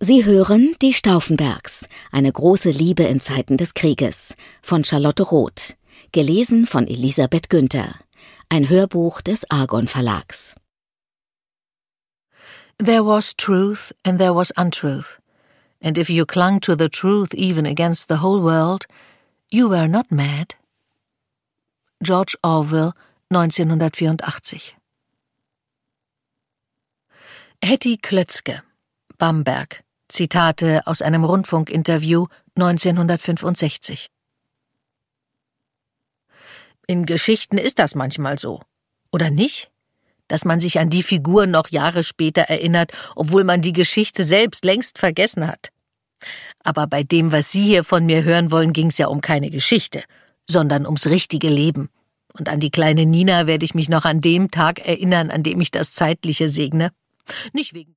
Sie hören Die Stauffenbergs, eine große Liebe in Zeiten des Krieges, von Charlotte Roth, gelesen von Elisabeth Günther. Ein Hörbuch des Argon Verlags. There was truth and there was untruth, and if you clung to the truth even against the whole world, you were not mad. George Orwell, 1984. Hetty Klötzke, Bamberg. Zitate aus einem Rundfunkinterview 1965. In Geschichten ist das manchmal so, oder nicht? Dass man sich an die Figur noch Jahre später erinnert, obwohl man die Geschichte selbst längst vergessen hat. Aber bei dem, was Sie hier von mir hören wollen, ging es ja um keine Geschichte, sondern ums richtige Leben. Und an die kleine Nina werde ich mich noch an dem Tag erinnern, an dem ich das Zeitliche segne. Nicht wegen